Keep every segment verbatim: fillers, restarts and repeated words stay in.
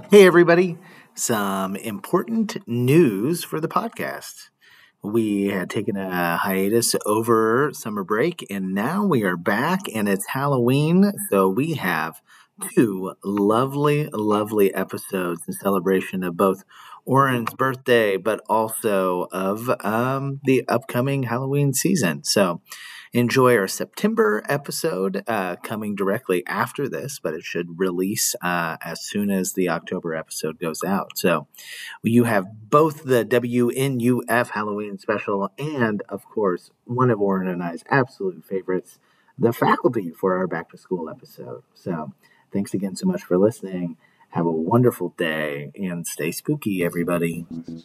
Hey, everybody. Some important news for the podcast. We had taken a hiatus over summer break, and now we are back, and it's Halloween. So we have two lovely, lovely episodes in celebration of both Oren's birthday, but also of um, the upcoming Halloween season. So enjoy our September episode uh, coming directly after this, but it should release uh, as soon as the October episode goes out. So you have both the W N U F Halloween special and, of course, one of Oren and I's absolute favorites, the faculty for our back to school episode. So thanks again so much for listening. Have a wonderful day and stay spooky, everybody.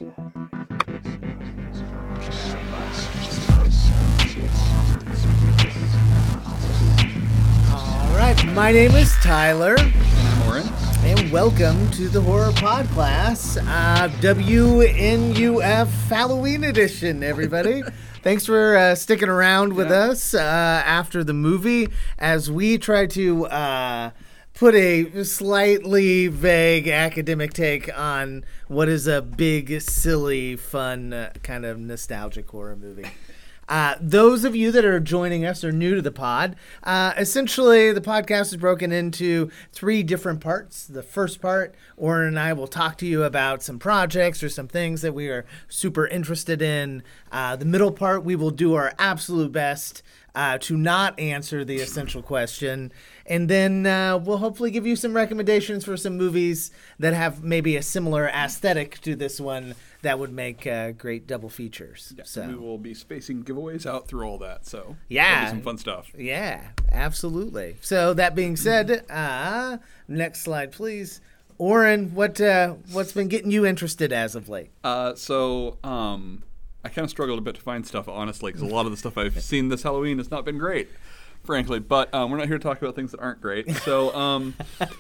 All right, my name is Tyler. And I'm Oren. And welcome to the Horror Pod Class, uh, W N U F Halloween edition, everybody. Thanks for uh, sticking around with Yeah. us uh, after the movie as we try to uh, put a slightly vague academic take on what is a big, silly, fun, uh, kind of nostalgic horror movie. Uh, those of you that are joining us are new to the pod. Uh, essentially, the podcast is broken into three different parts. The first part, Oren and I will talk to you about some projects or some things that we are super interested in. Uh, the middle part, we will do our absolute best uh, to not answer the essential question. And then uh, we'll hopefully give you some recommendations for some movies that have maybe a similar aesthetic to this one that would make uh, great double features. Yes, so we will be spacing giveaways out through all that. So Yeah. that'll be some fun stuff. Yeah, absolutely. So that being said, uh, next slide, please. Oren, what uh, what's been getting you interested as of late? Uh, so um, I kind of struggled a bit to find stuff, honestly, because a lot of the stuff I've seen this Halloween has not been great, frankly. But um, we're not here to talk about things that aren't great. So. Um,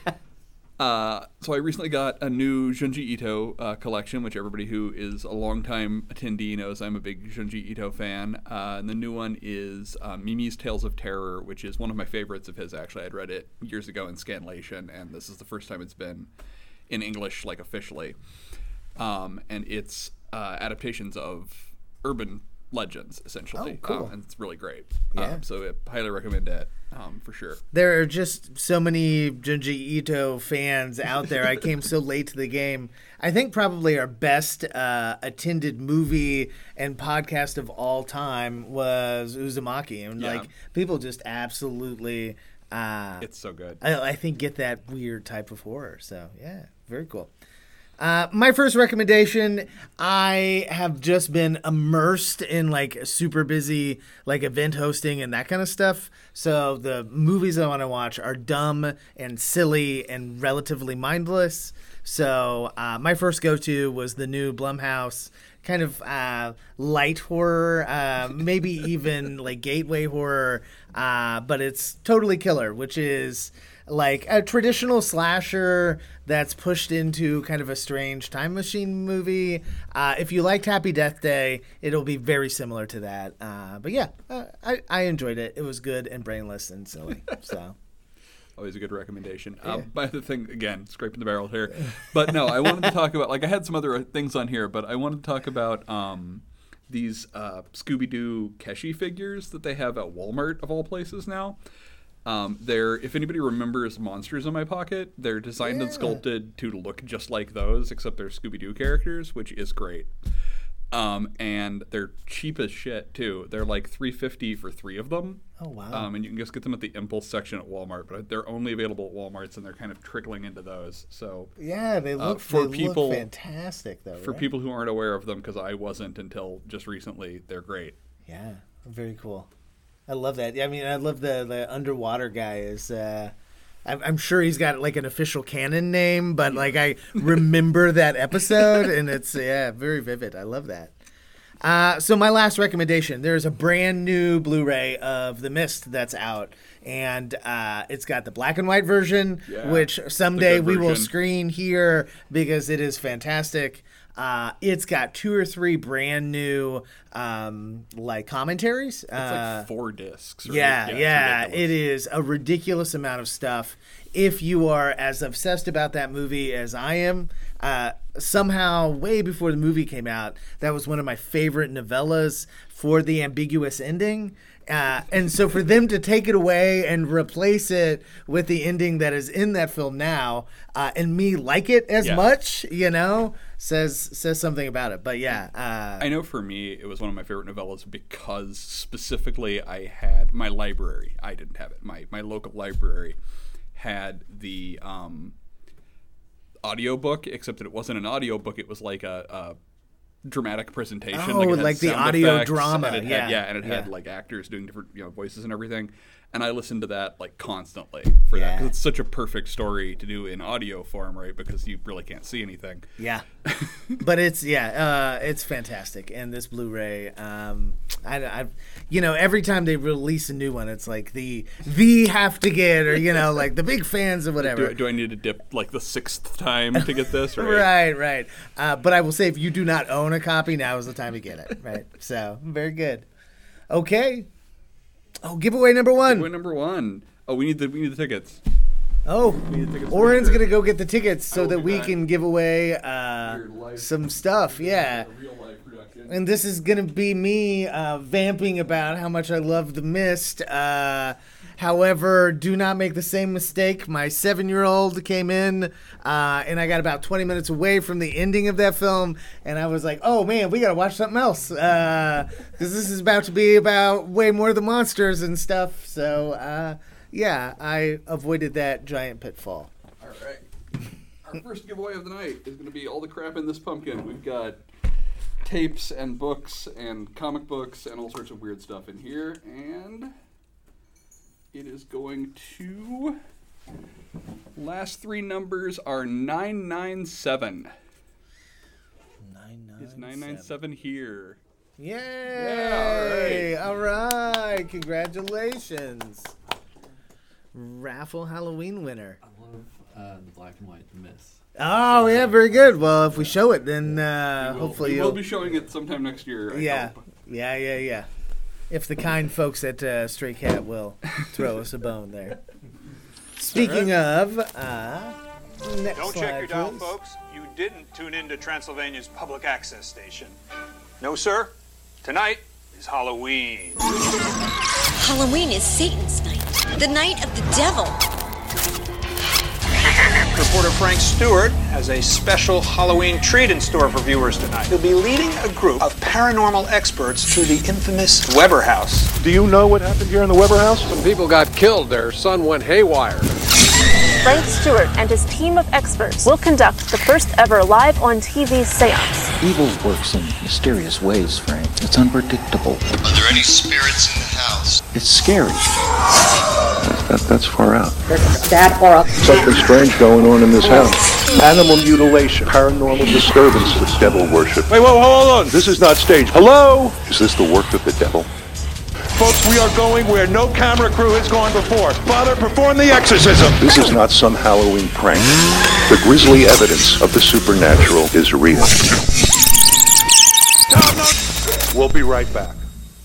Uh, so I recently got a new Junji Ito uh, collection, which everybody who is a longtime attendee knows I'm a big Junji Ito fan. Uh, and the new one is uh, Mimi's Tales of Terror, which is one of my favorites of his, actually. I'd read it years ago in Scanlation, and this is the first time it's been in English, like, officially. Um, and it's uh, adaptations of urban legends, essentially. Oh, cool. Um, and it's really great. Yeah. Um, so I highly recommend it, um, for sure. There are just so many Junji Ito fans out there. I came so late to the game. I think probably our best uh, attended movie and podcast of all time was Uzumaki. And Yeah. like people just absolutely uh, It's so good. I, I think get that weird type of horror. So yeah, very cool. Uh, my first recommendation, I have just been immersed in like super busy like event hosting and that kind of stuff. So the movies I want to watch are dumb and silly and relatively mindless. So uh, my first go-to was the new Blumhouse kind of uh, light horror, uh, maybe even like gateway horror, uh, but it's totally killer, which is like a traditional slasher that's pushed into kind of a strange time machine movie. Uh, if you liked Happy Death Day, it'll be very similar to that. Uh, but yeah, uh, I, I enjoyed it. It was good and brainless and silly. So Always a good recommendation. Yeah. Um, my other thing, again, scraping the barrel here. But no, I wanted to talk about, like I had some other things on here, but I wanted to talk about um, these uh, Scooby-Doo Keshi figures that they have at Walmart, of all places now. Um, they're, if anybody remembers Monsters in My Pocket, they're designed Yeah. and sculpted to look just like those, except they're Scooby-Doo characters, which is great. Um, and they're cheap as shit too. They're like three hundred fifty dollars for three of them. Oh, wow. Um, and you can just get them at the impulse section at Walmart, but they're only available at Walmart's, and they're kind of trickling into those. So yeah, they look, for they people- look fantastic though. for right? people who aren't aware of them, because I wasn't until just recently, they're great. Yeah, very cool. I love that. I mean, I love the the underwater guy is. Uh, I'm, I'm sure he's got like an official canon name, but like I remember that episode, and it's yeah, very vivid. I love that. Uh, so my last recommendation: there's a brand new Blu-ray of The Mist that's out, and uh, it's got the black and white version, Yeah, which someday the good we will version. screen here because it is fantastic. Uh, it's got two or three brand new um, like commentaries. It's uh, like four discs. Right? Yeah, it's yeah, ridiculous. it is a ridiculous amount of stuff. If you are as obsessed about that movie as I am, uh, somehow way before the movie came out, that was one of my favorite novellas for the ambiguous ending. Uh, and so for them to take it away and replace it with the ending that is in that film now, uh, and me like it as Yeah. much, you know, says says something about it. But yeah, uh, I know for me, it was one of my favorite novellas because specifically I had my library. I didn't have it. My my local library had the um, audiobook, except that it wasn't an audiobook. It was like a, a dramatic presentation. Oh, like, it had like the sound audio effects, drama, and it yeah, had, yeah, and it had yeah. like actors doing different you know voices and everything. And I listened to that like constantly for that Yeah. because it's such a perfect story to do in audio form, right? Because you really can't see anything. yeah, but it's yeah, uh, it's fantastic. And this Blu-ray, um, I, I, you know, every time they release a new one, it's like the the have to get, or you know, like the big fans or whatever. Do, do I need to dip like the sixth time to get this? Right. Right, right. Uh, but I will say, if you do not own a copy, now is the time to get it. Right. So very good. Okay. Oh, giveaway number one. Giveaway number one. Oh, we need the we need the tickets. Oh, need the tickets for Oren's sure. gonna go get the tickets so will that be we back. can give away uh, Your life- some stuff. Yeah. Real life production. And this is going to be me uh, vamping about how much I love The Mist. Uh, however, do not make the same mistake. My seven-year-old came in, uh, and I got about twenty minutes away from the ending of that film, and I was like, oh, man, we got to watch something else. Because this is about to be about way more of the monsters and stuff. So, uh, yeah, I avoided that giant pitfall. All right. Our first giveaway of the night is going to be all the crap in this pumpkin. We've got tapes and books and comic books and all sorts of weird stuff in here, and it is going to. Last three numbers are nine nine seven. nine nine Is nine nine seven here? Yay! Yeah, all right. Congratulations. Raffle Halloween winner. I love uh, the black and white Mist. Oh, yeah, very good. Well, if we show it, then uh, We will, hopefully we you'll... will be showing it sometime next year. I yeah, hope. yeah, yeah, yeah. If the kind folks at uh, Stray Cat will throw us a bone there. Speaking of, uh, next Don't slide, check your dial, please. folks. You didn't tune in to Transylvania's public access station. No, sir. Tonight is Halloween. Halloween is Satan's night, the night of the devil. Reporter Frank Stewart has a special Halloween treat in store for viewers tonight. He'll be leading a group of paranormal experts to the infamous Weber House. Do you know what happened here in the Weber house? Some people got killed. Their son went haywire. Frank Stewart and his team of experts will conduct the first ever live on T V seance. Evil works in mysterious ways, Frank. It's unpredictable. Are there any spirits in the house? It's scary. That, that's far out. That or a Something strange going on in this house. Animal mutilation, paranormal disturbances, devil worship. Wait, whoa, hold on. This is not staged. Hello? Is this the work of the devil? Folks, we are going where no camera crew has gone before. Father, perform the exorcism. This is not some Halloween prank. The grisly evidence of the supernatural is real. We'll be right back.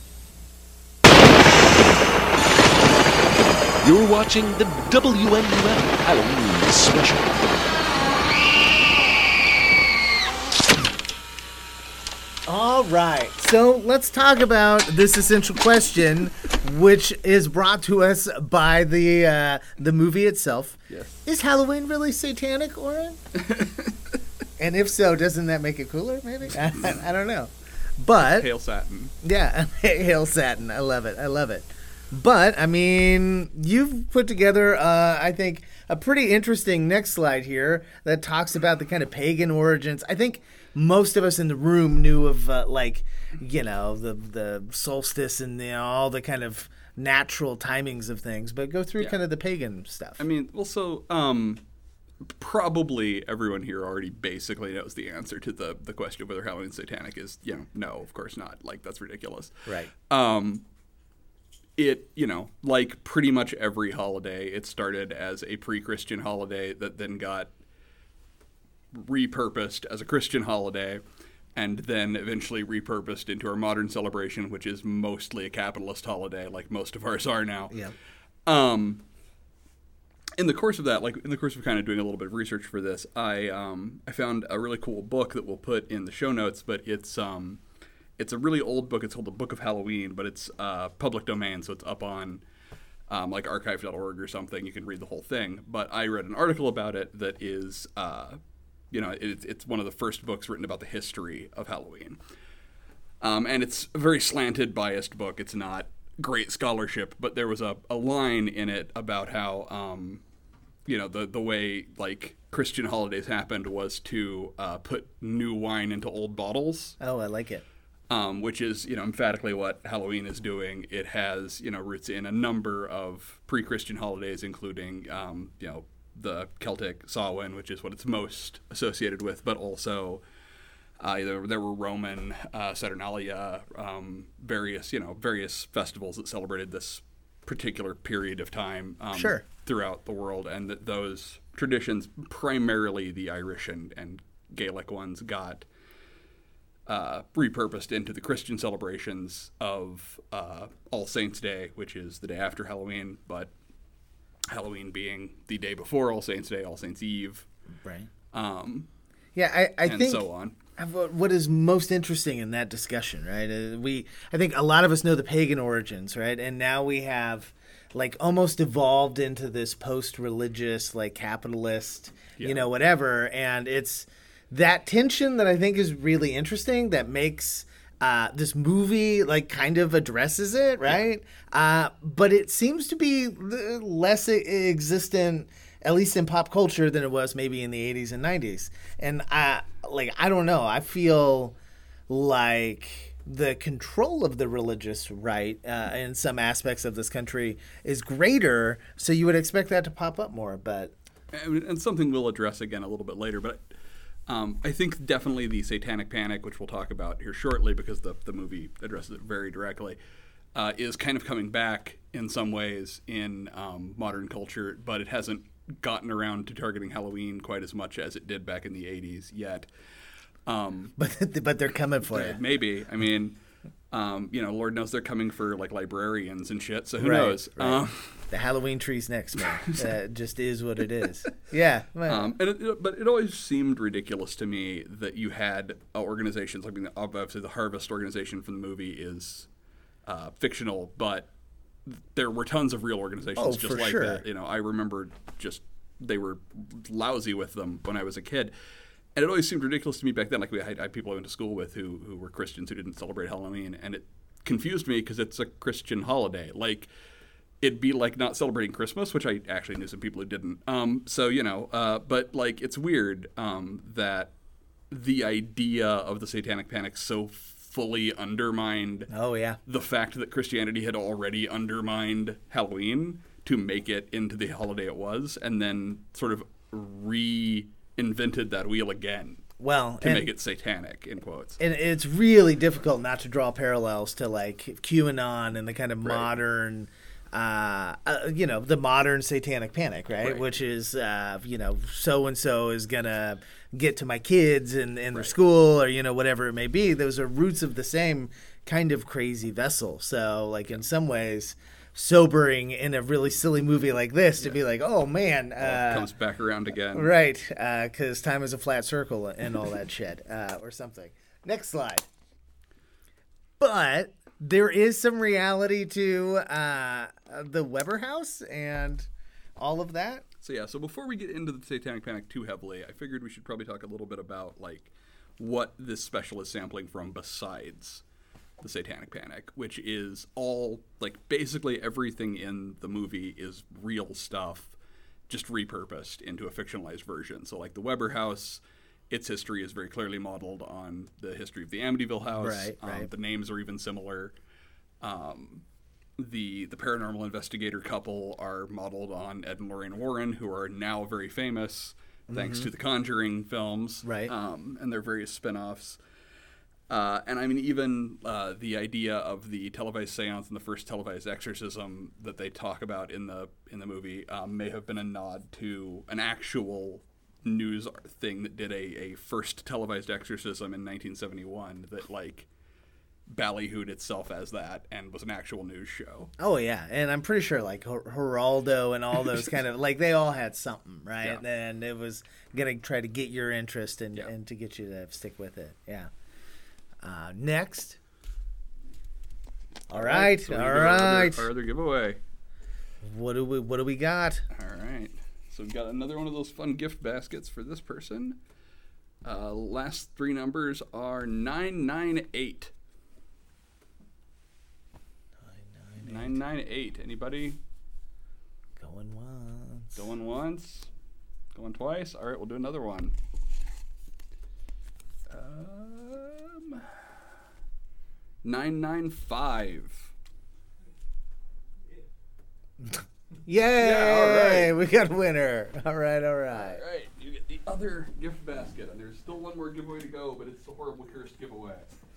You're watching the W M U L Halloween special. All right. So let's talk about this essential question, which is brought to us by the uh, the movie itself. Yes. Is Halloween really satanic, Oren? And if so, doesn't that make it cooler? Maybe I, I don't know. But Hail Satin. yeah, hail Satin. I love it. I love it. But I mean, you've put together, uh, I think, a pretty interesting next slide here that talks about the kind of pagan origins. I think most of us in the room knew of, uh, like, you know, the the solstice and you know, all the kind of natural timings of things. But go through Yeah. kind of the pagan stuff. I mean, well, so um, probably everyone here already basically knows the answer to the the question of whether Halloween is satanic is, you know, no, of course not. Like, that's ridiculous. Right. Um, it, you know, like pretty much every holiday, it started as a pre-Christian holiday that then got repurposed as a Christian holiday, and then eventually repurposed into our modern celebration, which is mostly a capitalist holiday, like most of ours are now. Yeah. Um, in the course of that, like in the course of kind of doing a little bit of research for this, I um, I found a really cool book that we'll put in the show notes, but it's um, it's a really old book. It's called The Book of Halloween, but it's uh, public domain, so it's up on um, like archive dot org or something. You can read the whole thing. But I read an article about it that is, uh, you know, it, it's one of the first books written about the history of Halloween. Um, and it's a very slanted, biased book. It's not great scholarship, but there was a, a line in it about how, um, you know, the, the way, like, Christian holidays happened was to uh, put new wine into old bottles. Oh, I like it. Um, which is, you know, emphatically what Halloween is doing. It has, you know, roots in a number of pre-Christian holidays, including, um, you know, the Celtic Samhain, which is what it's most associated with, but also uh, there, there were Roman uh, Saturnalia, um, various, you know, various festivals that celebrated this particular period of time um, sure. throughout the world, and that those traditions, primarily the Irish and, and Gaelic ones, got uh, repurposed into the Christian celebrations of uh, All Saints' Day, which is the day after Halloween, but Halloween being the day before All Saints' Day, All Saints' Eve. Right. Um, yeah, I, I and think so on. What is most interesting in that discussion, right? Uh, we, I think a lot of us know the pagan origins, right? And now we have, like, almost evolved into this post-religious, like, capitalist, yeah. you know, whatever. And it's that tension that I think is really interesting that makes uh, this movie, like, kind of addresses it, right? Yeah. Uh, but it seems to be less existent, at least in pop culture, than it was maybe in the eighties and nineties. And I, like, I don't know. I feel like the control of the religious right uh, in some aspects of this country is greater, so you would expect that to pop up more. But and, and something we'll address again a little bit later. But um, I think definitely the Satanic Panic, which we'll talk about here shortly, because the the movie addresses it very directly, uh, is kind of coming back in some ways in um, modern culture, but it hasn't gotten around to targeting Halloween quite as much as it did back in the eighties yet. Um, but but they're coming for you. Maybe. I mean, um, you know, Lord knows they're coming for, like, librarians and shit, so who right, knows? Right. Um, the Halloween tree's next, man. That just is what it is. Yeah. Um, and it, it, but it always seemed ridiculous to me that you had uh, organizations, I mean, obviously the Harvest organization from the movie is uh, fictional, but there were tons of real organizations oh, just for like sure. that. You know, I remember just they were lousy with them when I was a kid, and it always seemed ridiculous to me back then. Like we had, I had people I went to school with who who were Christians who didn't celebrate Halloween, and it confused me because it's a Christian holiday. Like it'd be like not celebrating Christmas, which I actually knew some people who didn't. Um, so you know, uh, but like it's weird um, that the idea of the Satanic Panic so fully undermined oh yeah the fact that Christianity had already undermined Halloween to make it into the holiday it was, and then sort of reinvented that wheel again well to make it satanic in quotes. And it's really difficult not to draw parallels to like QAnon and the kind of right. modern uh, uh you know the modern Satanic Panic, right, right. which is uh you know so and so is gonna get to my kids in, in their right. school, or you know whatever it may be. Those are roots of the same kind of crazy vessel. So like in some ways sobering in a really silly movie like this to yeah. be like, oh man, uh, well, it comes back around again, right? Because uh, time is a flat circle and all that shit, uh, or something. Next slide. But there is some reality to uh, the Weber house and all of that. So yeah, so before we get into the Satanic Panic too heavily, I figured we should probably talk a little bit about like what this special is sampling from besides the Satanic Panic, which is all like basically everything in the movie is real stuff, just repurposed into a fictionalized version. So like the Weber house, its history is very clearly modeled on the history of the Amityville house. Right, um, right. The names are even similar. Um, the the paranormal investigator couple are modeled on Ed and Lorraine Warren, who are now very famous thanks mm-hmm. to the Conjuring films, right? Um, and their various spin-offs. Uh, and I mean, even uh, the idea of the televised seance and the first televised exorcism that they talk about in the in the movie um, may have been a nod to an actual news thing that did a, a first televised exorcism in nineteen seventy-one that like ballyhooed itself as that and was an actual news show. Oh yeah, and I'm pretty sure like Her- Geraldo and all those kind of like they all had something, right? Yeah. And it was gonna try to get your interest and yeah. and to get you to stick with it. Yeah. Uh, next. All right, so all right. Our other giveaway. What do we What do we got? All right. So we've got another one of those fun gift baskets for this person. Uh, last three numbers are nine nine eight. nine nine eight. Anybody? Going once. Going once. Going twice. All right, we'll do another one. Um, nine nine five. Yay! Yeah, all right. We got a winner. All right, all right. All right, you get the other gift basket, and there's still one more giveaway to go, but it's the horrible cursed giveaway.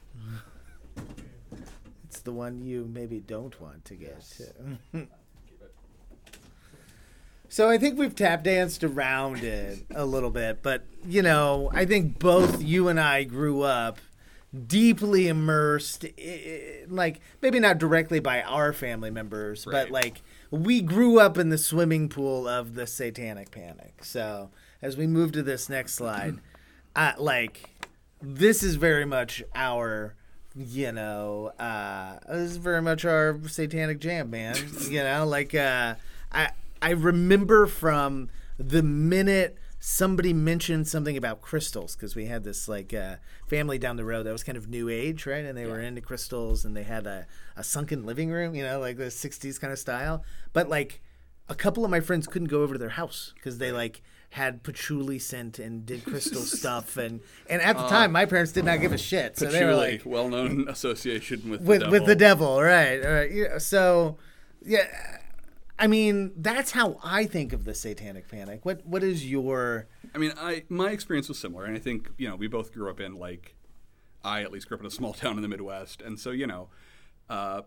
It's the one you maybe don't want to get yes. to. So I think we've tap danced around it a little bit, but you know, I think both you and I grew up deeply immersed, in, like maybe not directly by our family members, right. but like we grew up in the swimming pool of the Satanic Panic. So as we move to this next slide, uh, like this is very much our, you know, uh, this is very much our Satanic jam, man. You know, like uh, I. I remember from the minute somebody mentioned something about crystals, because we had this like uh, family down the road that was kind of new age, right? And they yeah. were into crystals, and they had a, a sunken living room, you know, like the sixties kind of style. But like a couple of my friends couldn't go over to their house because they like had patchouli scent and did crystal stuff, and and at the uh, time my parents did not give a shit. So patchouli, they were like, well-known association with with the devil. with the devil, right? Right. Yeah, so yeah. I mean, that's how I think of the Satanic Panic. What What is your... I mean, I my experience was similar, and I think, you know, we both grew up in, like, I at least grew up in a small town in the Midwest, and so, you know, uh,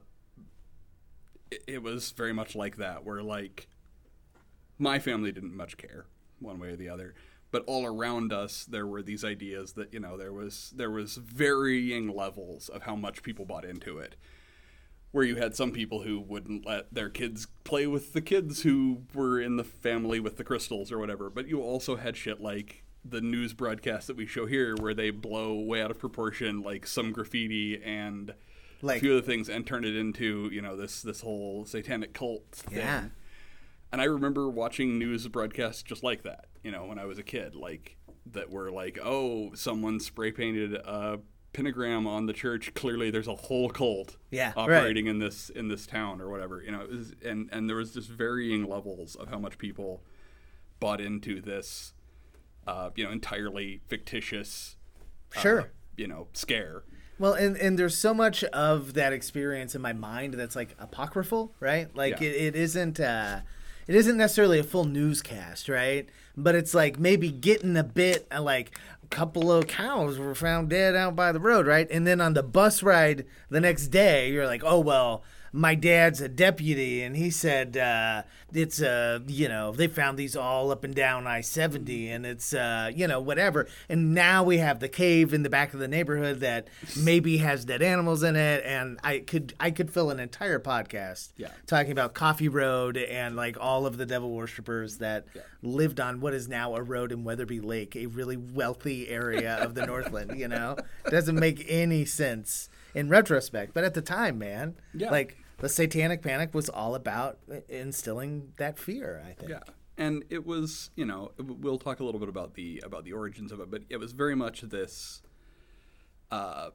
it, it was very much like that, where, like, my family didn't much care, one way or the other, but all around us, there were these ideas that, you know, there was there was varying levels of how much people bought into it. Where you had some people who wouldn't let their kids play with the kids who were in the family with the crystals or whatever. But you also had shit like the news broadcast that we show here where they blow way out of proportion like some graffiti and like, a few other things and turn it into, you know, this this whole satanic cult thing. Yeah. And I remember watching news broadcasts just like that, you know, when I was a kid, like that were like, oh, someone spray painted a pentagram on the church. Clearly there's a whole cult yeah, operating right. in this in this town or whatever, you know. It was, and and there was just varying levels of how much people bought into this uh you know entirely fictitious sure uh, you know scare. Well, and and there's so much of that experience in my mind that's like apocryphal, right? Like yeah. it, it isn't uh it isn't necessarily a full newscast, right? But it's like maybe getting a bit uh, like a couple of cows were found dead out by the road, right? And then on the bus ride the next day, you're like, oh, well, my dad's a deputy, and he said uh, it's, uh, you know, they found these all up and down I seventy, and it's, uh, you know, whatever. And now we have the cave in the back of the neighborhood that maybe has dead animals in it, and I could I could fill an entire podcast yeah. talking about Coffee Road and, like, all of the devil worshippers that yeah. lived on what is now a road in Weatherby Lake, a really wealthy area of the Northland, you know? It doesn't make any sense in retrospect, but at the time, man, yeah. like... the Satanic Panic was all about instilling that fear, I think. Yeah, and it was, you know, we'll talk a little bit about the about the origins of it, but it was very much this, uh,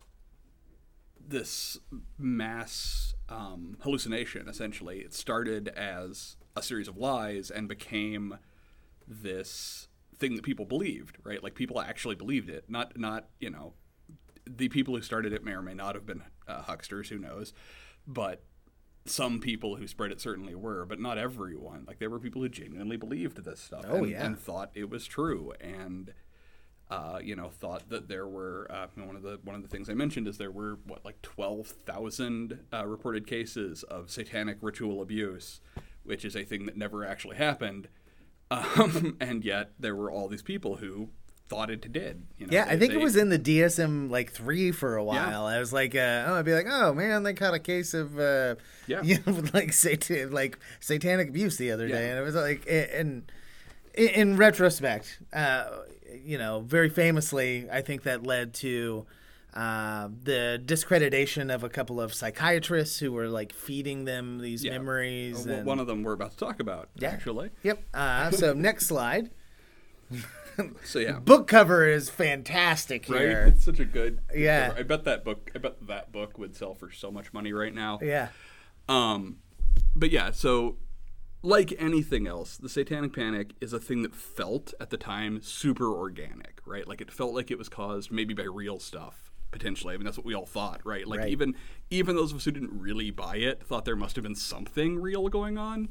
this mass um, hallucination. Essentially, it started as a series of lies and became this thing that people believed. Right, like people actually believed it. Not not you know, the people who started it may or may not have been uh, hucksters. Who knows? But some people who spread it certainly were, but not everyone. Like there were people who genuinely believed this stuff oh, and, yeah. and thought it was true, and uh, you know thought that there were uh, one of the one of the things I mentioned is there were what like twelve thousand uh, reported cases of satanic ritual abuse, which is a thing that never actually happened. Um, and yet there were all these people who thought it did. You know, yeah, they, I think they, it was in the D S M like three for a while. Yeah. I was like, uh, oh, I'd be like, oh man, they caught a case of uh, yeah, you know, like satan like satanic abuse the other yeah. day, and it was like, and in, in retrospect, uh, you know, very famously, I think that led to uh, the discreditation of a couple of psychiatrists who were like feeding them these yeah. memories. Uh, and, one of them we're about to talk about, yeah. actually. Yep. Uh, so next slide. So yeah, book cover is fantastic here. Right? It's such a good, good yeah. cover. I bet that book. I bet that book would sell for so much money right now. Yeah. Um, but yeah, so like anything else, the Satanic Panic is a thing that felt at the time super organic, right? Like it felt like it was caused maybe by real stuff potentially. I mean, that's what we all thought, right? Like right. even even those of us who didn't really buy it thought there must have been something real going on.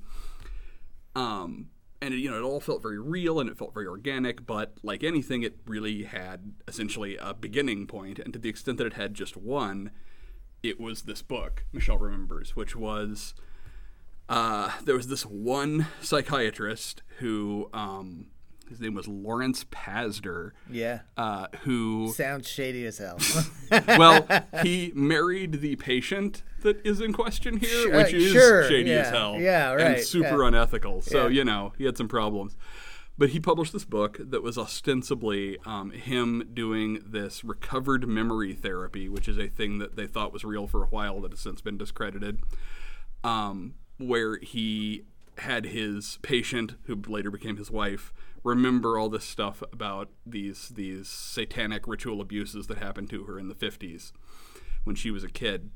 Um. And, it, you know, it all felt very real and it felt very organic, but like anything, it really had essentially a beginning point. And to the extent that it had just one, it was this book, Michelle Remembers, which was, uh, there was this one psychiatrist who, um, his name was Lawrence Pazder. Yeah. Uh, who... Sounds shady as hell. Well, he married the patient that is in question here, sure, which is sure, shady yeah, as hell. Yeah, right. And super yeah. unethical. So, yeah. you know, he had some problems. But he published this book that was ostensibly um, him doing this recovered memory therapy, which is a thing that they thought was real for a while that has since been discredited, um, where he had his patient, who later became his wife, remember all this stuff about these these satanic ritual abuses that happened to her in the fifties when she was a kid.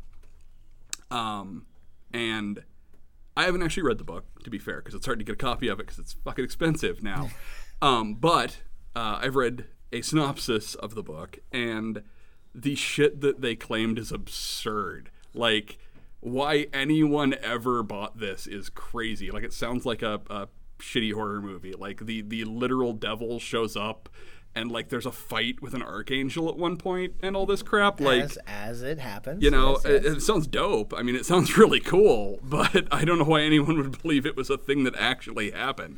Um, and I haven't actually read the book, to be fair, because it's hard to get a copy of it because it's fucking expensive now. um, but uh, I've read a synopsis of the book, and the shit that they claimed is absurd. Like, why anyone ever bought this is crazy. Like, it sounds like a, a shitty horror movie. Like, the, the literal devil shows up, and, like, there's a fight with an archangel at one point, and all this crap. Like, as, as it happens. You know, yes, yes. It, it sounds dope. I mean, it sounds really cool, but I don't know why anyone would believe it was a thing that actually happened.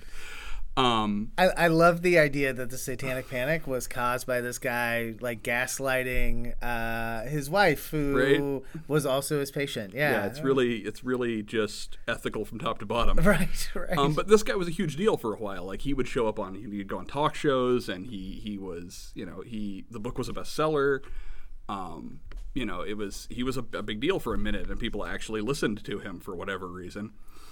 Um, I, I love the idea that the Satanic Panic was caused by this guy like gaslighting uh, his wife, who right? was also his patient. Yeah, yeah, it's really it's really just ethical from top to bottom. Right, right. Um, but this guy was a huge deal for a while. Like he would show up on, he'd go on talk shows, and he he was, you know, he the book was a bestseller. Um, you know, it was he was a, a big deal for a minute, and people actually listened to him for whatever reason.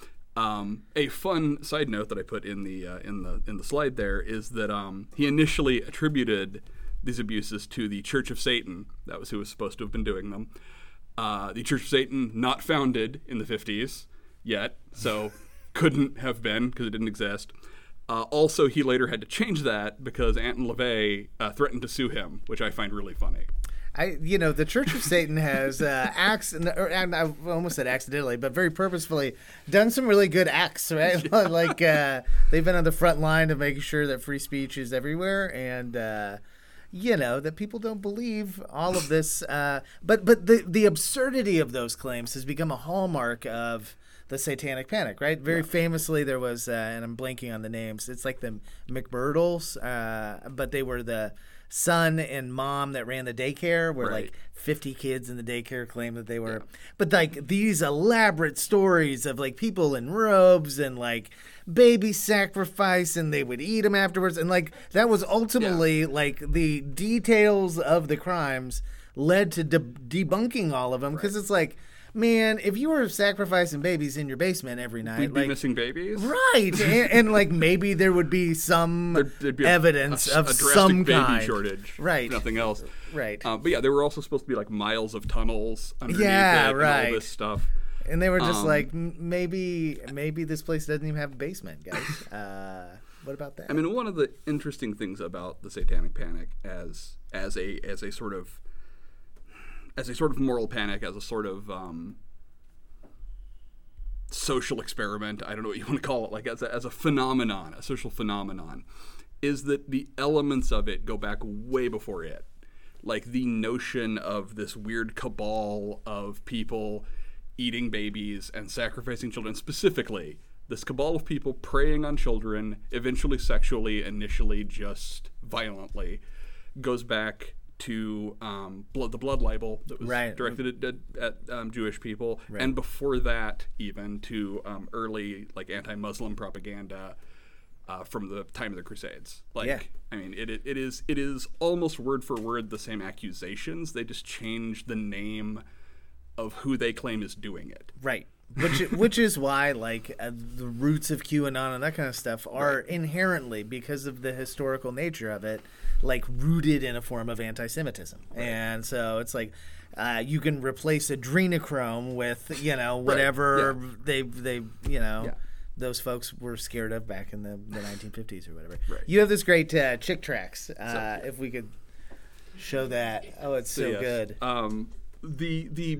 Um, a fun side note that I put in the uh, in the in the slide there is that um, he initially attributed these abuses to the Church of Satan. That was who was supposed to have been doing them. Uh, the Church of Satan, not founded in the fifties yet, so couldn't have been because it didn't exist. Uh, also, he later had to change that because Anton LaVey uh, threatened to sue him, which I find really funny. I, you know, the Church of Satan has uh, acts, and I almost said accidentally, but very purposefully done some really good acts, right? Like uh, they've been on the front line of making sure that free speech is everywhere, and uh, you know that people don't believe all of this. Uh, but but the the absurdity of those claims has become a hallmark of the Satanic Panic, right? Very yeah. famously, there was, uh, and I'm blanking on the names. It's like the McMurdos, uh, but they were the son and mom that ran the daycare, where right. like fifty kids in the daycare claimed that they were, yeah. but like these elaborate stories of like people in robes and like baby sacrifice, and they would eat them afterwards, and like that was ultimately yeah. like the details of the crimes led to de- debunking all of them, because right. it's like, man, if you were sacrificing babies in your basement every night, we'd be like, missing babies, right? and, and like maybe there would be some there'd, there'd be evidence a, a, of a some baby kind, shortage, right? Nothing else, right? Um, but yeah, there were also supposed to be like miles of tunnels underneath yeah, it, right. and all this stuff. And they were just um, like, maybe, maybe this place doesn't even have a basement, guys. Uh, what about that? I mean, one of the interesting things about the Satanic Panic as as a as a sort of as a sort of moral panic, as a sort of um, social experiment, I don't know what you want to call it, like as a, as a phenomenon, a social phenomenon, is that the elements of it go back way before it. Like the notion of this weird cabal of people eating babies and sacrificing children, specifically this cabal of people preying on children, eventually sexually, initially just violently, goes back to um, blood, the Blood Libel that was right. directed at, at um, Jewish people, right. and before that, even to um, early like anti-Muslim propaganda uh, from the time of the Crusades. Like, yeah. I mean, it, it it is it is almost word for word the same accusations. They just changed the name of who they claim is doing it. Right. Which which is why like uh, the roots of QAnon and that kind of stuff are right. inherently, because of the historical nature of it, like rooted in a form of anti-Semitism. Right. And so it's like uh, you can replace adrenochrome with, you know, whatever right. yeah. they they you know yeah. those folks were scared of back in the, the nineteen fifties or whatever. Right. You have this great uh, Chick Tracts. Uh, so, if we could show that. Oh, it's so, so yes. good. Um, the the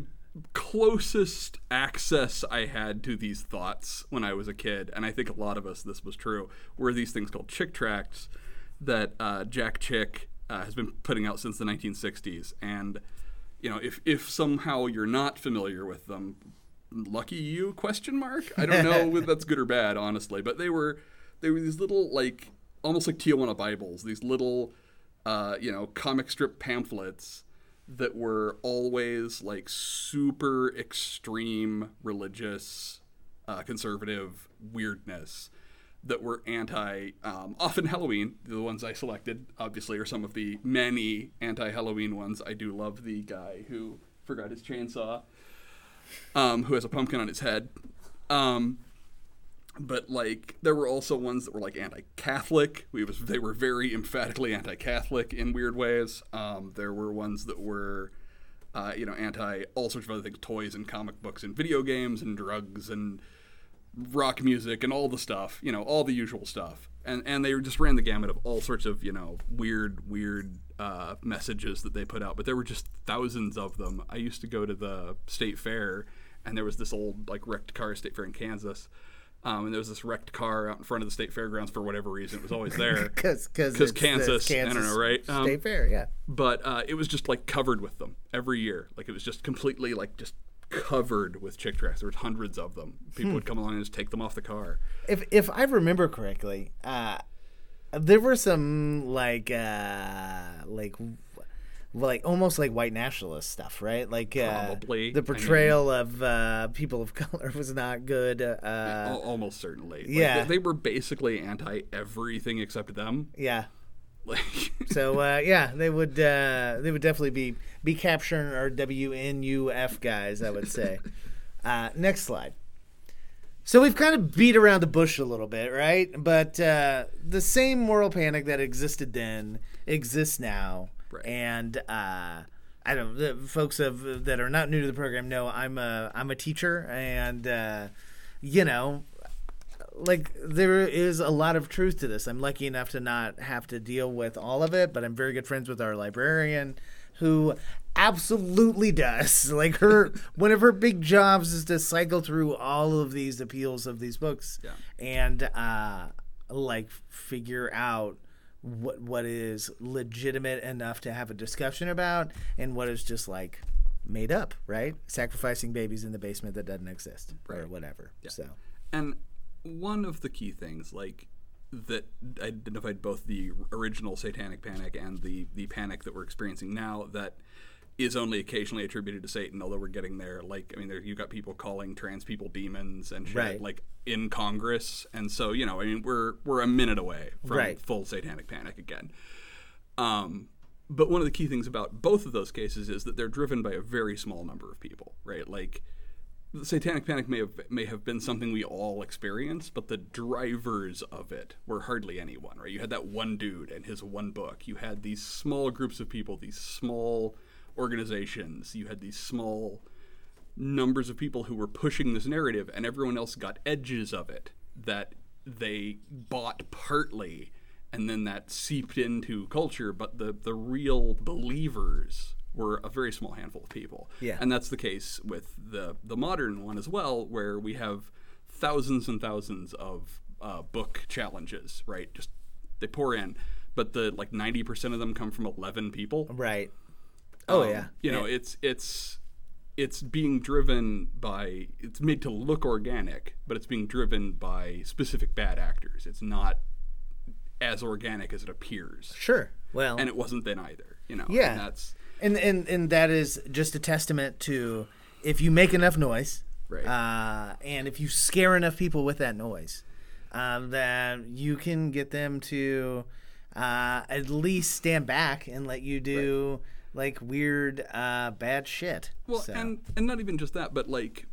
closest access I had to these thoughts when I was a kid, and I think a lot of us this was true, were these things called Chick Tracts that uh, Jack Chick uh, has been putting out since the nineteen sixties. And you know, if if somehow you're not familiar with them, lucky you? Question mark. I don't know if that's good or bad, honestly. But they were they were these little, like, almost like Tijuana Bibles. These little, uh, you know, comic strip pamphlets that were always like super extreme religious, uh, conservative weirdness that were anti, um, often Halloween. The ones I selected, obviously, are some of the many anti-Halloween ones. I do love the guy who forgot his chainsaw, um, who has a pumpkin on his head. Um, but like, there were also ones that were like anti-Catholic. We was they were very emphatically anti-Catholic in weird ways. Um, there were ones that were, uh, you know, anti all sorts of other things, toys and comic books and video games and drugs and rock music and all the stuff, you know, all the usual stuff. And and they just ran the gamut of all sorts of, you know, weird, weird uh, messages that they put out. But there were just thousands of them. I used to go to the state fair, and there was this old, like, wrecked car state fair in Kansas. Um, and there was this wrecked car out in front of the state fairgrounds for whatever reason. It was always there. Because Kansas, Kansas, I don't know, right? Um, state fair, yeah. But uh, it was just, like, covered with them every year. Like, it was just completely, like, just covered with Chick Tracts. There was hundreds of them. People hmm. would come along and just take them off the car. If if I remember correctly, uh, there were some, like, uh, like... like almost like white nationalist stuff, right? Like uh, probably the portrayal I mean, of uh, people of color was not good. Uh, yeah, almost certainly. Like, yeah, they, they were basically anti everything except them. Yeah. Like so uh, yeah, they would uh, they would definitely be be capturing our W N U F guys, I would say. uh, next slide. So we've kind of beat around the bush a little bit, right? But uh, the same moral panic that existed then exists now. Right. And uh, I don't. The folks of that are not new to the program know I'm a I'm a teacher, and uh, you know, like there is a lot of truth to this. I'm lucky enough to not have to deal with all of it, but I'm very good friends with our librarian, who absolutely does. Like her, one of her big jobs is to cycle through all of these appeals of these books, yeah. and uh, like figure out what what is legitimate enough to have a discussion about and what is just like made up, right? Sacrificing babies in the basement that doesn't exist, right. or whatever. Yeah. So, and one of the key things, like, that identified both the original Satanic Panic and the the panic that we're experiencing now, that is only occasionally attributed to Satan, although we're getting there. Like, I mean, there, you got people calling trans people demons and shit, right. like, in Congress. And so, you know, I mean, we're we're a minute away from right. full Satanic Panic again. Um, but one of the key things about both of those cases is that they're driven by a very small number of people, right? Like, the Satanic Panic may have may have been something we all experienced, but the drivers of it were hardly anyone, right? You had that one dude and his one book. You had these small groups of people, these small organizations. You had these small numbers of people who were pushing this narrative, and everyone else got edges of it that they bought partly, and then that seeped into culture. But the the real believers were a very small handful of people. Yeah. And that's the case with the the modern one as well, where we have thousands and thousands of uh, book challenges, right? Just they pour in, but the like ninety percent of them come from eleven people. Right. Oh um, yeah. You know, yeah. it's it's it's being driven by, it's made to look organic, but it's being driven by specific bad actors. It's not as organic as it appears. Sure. Well, and it wasn't then either, you know. Yeah. And that's and and and that is just a testament to if you make enough noise, right. uh, and if you scare enough people with that noise, um, that you can get them to uh, at least stand back and let you do right. like weird, uh, bad shit. Well, so. and and not even just that, but like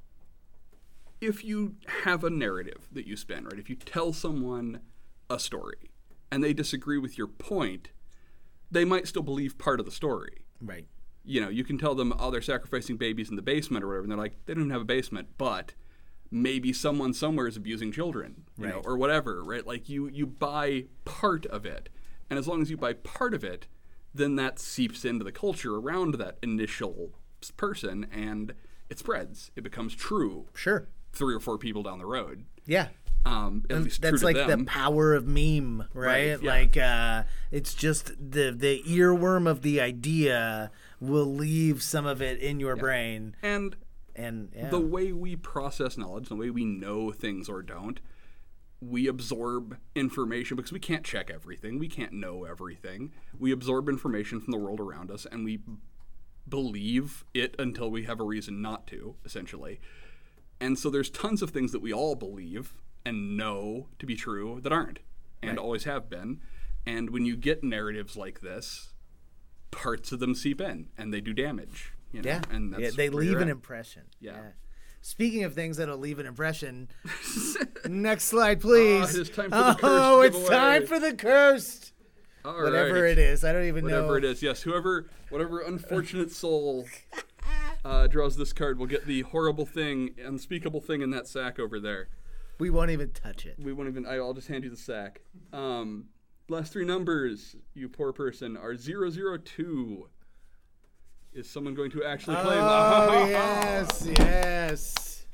if you have a narrative that you spin, right? If you tell someone a story and they disagree with your point, they might still believe part of the story. Right. You know, you can tell them, oh, they're sacrificing babies in the basement or whatever, and they're like, they don't have a basement, but maybe someone somewhere is abusing children, you right. know, or whatever, right? Like, you, you buy part of it, and as long as you buy part of it, then that seeps into the culture around that initial person, and it spreads. It becomes true. Sure. Three or four people down the road. Yeah. Um, at least that's true like to them. the power of meme, right? Right, yeah. Like uh, it's just the the earworm of the idea will leave some of it in your yeah. brain, and and yeah. the way we process knowledge, the way we know things or don't, we absorb information because we can't check everything, we can't know everything. We absorb information from the world around us, and we believe it until we have a reason not to, essentially. And so there's tons of things that we all believe and know to be true that aren't, and right. always have been. And when you get narratives like this, parts of them seep in, and they do damage. You know? Yeah, and that's yeah, they where leave you're an at. impression. Yeah. yeah. Speaking of things that'll leave an impression, next slide, please. Oh, it's time for the cursed Oh, it's giveaway. time for the cursed. All Whatever right. it is, I don't even Whatever know. Whatever it is, yes. Whoever, whatever unfortunate soul uh, draws this card will get the horrible thing, unspeakable thing in that sack over there. We won't even touch it. We won't even. I'll just hand you the sack. Um, last three numbers, you poor person, are zero zero two. Is someone going to actually claim? Oh yes, yes.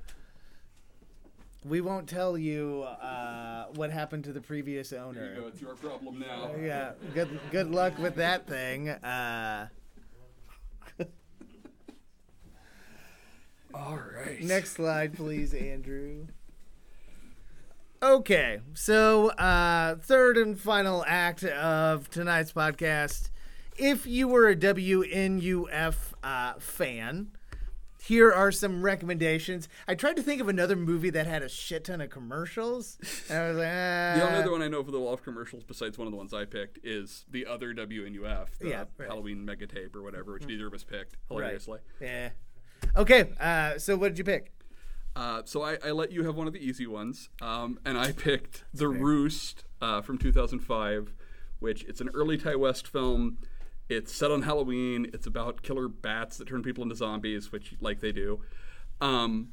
We won't tell you uh, what happened to the previous owner. There you go. It's your problem now. Uh, yeah. Good. Good luck with that thing. Uh, All right. Next slide, please, Andrew. Okay, so uh, third and final act of tonight's podcast. If you were a W N U F uh, fan, here are some recommendations. I tried to think of another movie that had a shit ton of commercials. And I was like, ah. The only other one I know for the wall of commercials, besides one of the ones I picked, is the other W N U F, the Yeah, right. Halloween mega tape or whatever, which neither of us picked, hilariously. Right. Yeah. Okay, uh, so what did you pick? Uh, so I, I let you have one of the easy ones, um, and I picked The Roost uh, from two thousand five, which it's an early Ty West film. It's set on Halloween. It's about killer bats that turn people into zombies, which like they do. Um,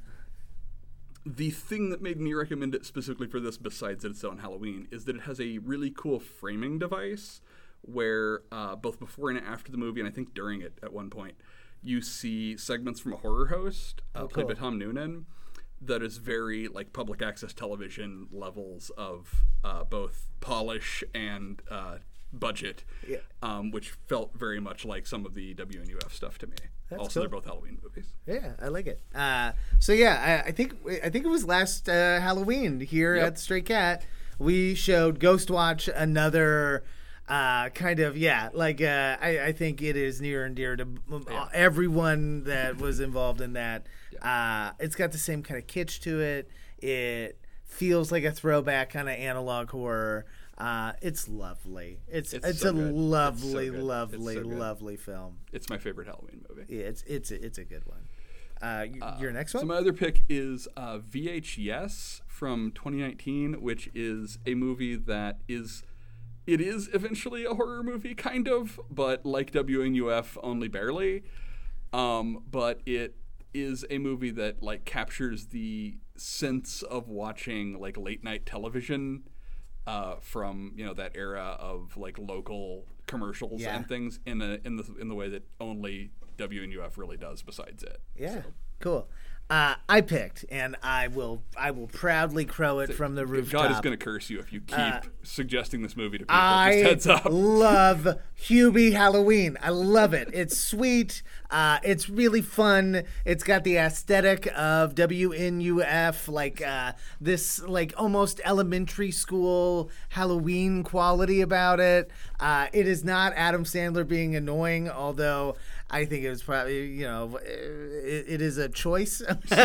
the thing that made me recommend it specifically for this, besides that it's set on Halloween, is that it has a really cool framing device where uh, both before and after the movie, and I think during it at one point, you see segments from a horror host uh, Oh, played by cool. Tom Noonan that is very like public access television levels of uh, both polish and uh, budget, Yeah. um, which felt very much like some of the W N U F stuff to me. That's also, cool. they're both Halloween movies. Yeah, I like it. Uh, so yeah, I, I think I think it was last uh, Halloween here Yep. at Stray Cat. We showed Ghost Watch, another uh, kind of yeah, like uh, I, I think it is near and dear to Yeah. everyone that was involved in that. Uh, it's got the same kind of kitsch to it. It feels like a throwback kind of analog horror. Uh, it's lovely. It's it's, It's so a good. lovely, It's so good. lovely, It's so good. lovely film. It's my favorite Halloween movie. Yeah, it's it's a, it's a good one. Uh, y- your next So one? my other pick is uh, V H Yes from twenty nineteen, which is a movie that is, it is eventually a horror movie, kind of, but like W N U F, only barely. Um, but it is a movie that like captures the sense of watching like late night television uh, from you know that era of like local commercials Yeah. and things in a in the in the way that only W N U F really does. Besides it, Yeah, So. cool. Uh, I picked, and I will I will proudly crow it from the rooftop. God is going to curse you if you keep uh, suggesting this movie to people. I Just heads up. love Hubie Halloween. I love it. It's sweet. Uh, it's really fun. It's got the aesthetic of W N U F, like uh, this, like almost elementary school Halloween quality about it. Uh, it is not Adam Sandler being annoying, although I think it was probably, you know, it, it is a choice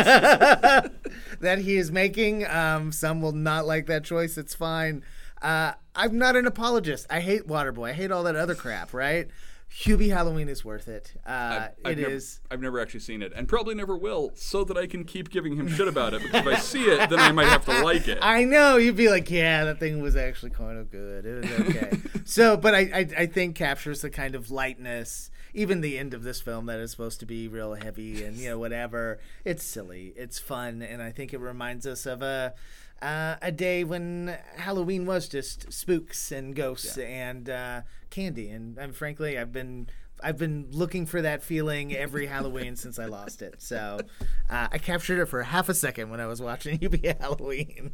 that he is making. Um, some will not like that choice. It's fine. Uh, I'm not an apologist. I hate Waterboy. I hate all that other crap, right? Hubie Halloween is worth it. Uh, I've, I've it never, is. I've never actually seen it, and probably never will, so that I can keep giving him shit about it. Because if I see it, then I might have to like it. I know. You'd be like, yeah, that thing was actually kind of good. It was okay. so, but I, I, I think captures the kind of lightness. Even the end of this film that is supposed to be real heavy and, you know, whatever. It's silly. It's fun. And I think it reminds us of a uh, a day when Halloween was just spooks and ghosts yeah. and uh, candy. And, and frankly, I've been I've been looking for that feeling every Halloween since I lost it. So uh, I captured it for half a second when I was watching Hubie Halloween.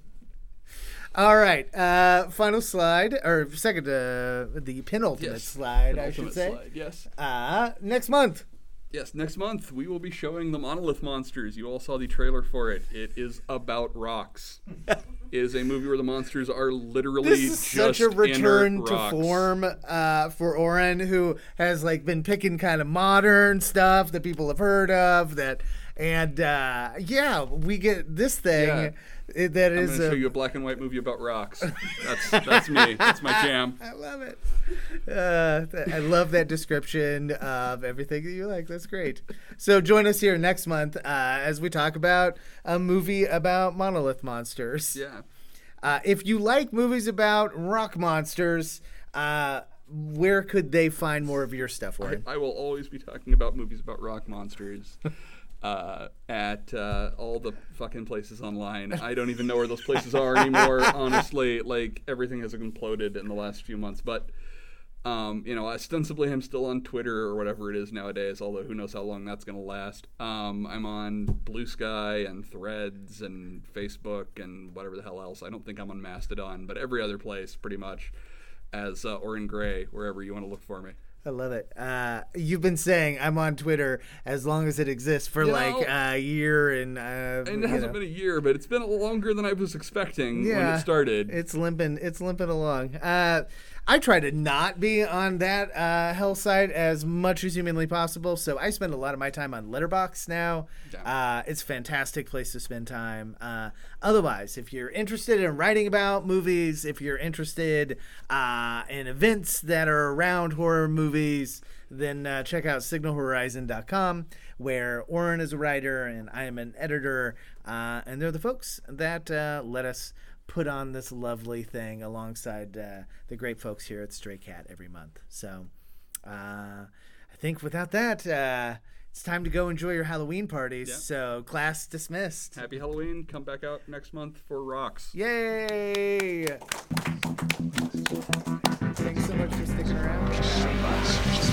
All right, uh, final slide, or second, uh, the penultimate yes. slide, penultimate I should say. Slide, yes. Uh, next month. Yes, next month we will be showing the Monolith Monsters. You all saw the trailer for it. It is about rocks. It is a movie where the monsters are literally this is just such a return to rocks. form uh, for Oren, who has like been picking kind of modern stuff that people have heard of. That and uh, yeah, we get this thing. Yeah. It, that I'm is going to show you a black and white movie about rocks. That's that's me. That's my jam. I love it. Uh, th- I love that description of everything that you like. That's great. So join us here next month uh, as we talk about a movie about monolith monsters. Yeah. Uh, if you like movies about rock monsters, uh, where could they find more of your stuff, Warren? I, I will always be talking about movies about rock monsters. Uh, at uh, all the fucking places online. I don't even know where those places are anymore, honestly. Like, everything has imploded in the last few months. But, um, you know, ostensibly I'm still on Twitter or whatever it is nowadays, although who knows how long that's going to last. Um, I'm on Blue Sky and Threads and Facebook and whatever the hell else. I don't think I'm on Mastodon, but every other place, pretty much, as uh, Oren Gray, wherever you want to look for me. I love it. Uh, you've been saying I'm on Twitter as long as it exists for you like know, a year, and uh, and it hasn't know. been a year, but it's been longer than I was expecting yeah, when it started. It's limping. It's limping along. Uh, I try to not be on that uh, hell site as much as humanly possible, so I spend a lot of my time on Letterboxd now. Uh, it's a fantastic place to spend time. Uh, otherwise, if you're interested in writing about movies, if you're interested uh, in events that are around horror movies, then uh, check out signal horizon dot com, where Oren is a writer and I am an editor, uh, and they're the folks that uh, let us put on this lovely thing alongside uh, the great folks here at Stray Cat every month. So uh, I think without that, uh, it's time to go enjoy your Halloween parties. Yeah. So class dismissed. Happy Halloween. Come back out next month for Rocks. Yay! Thanks so much for sticking around.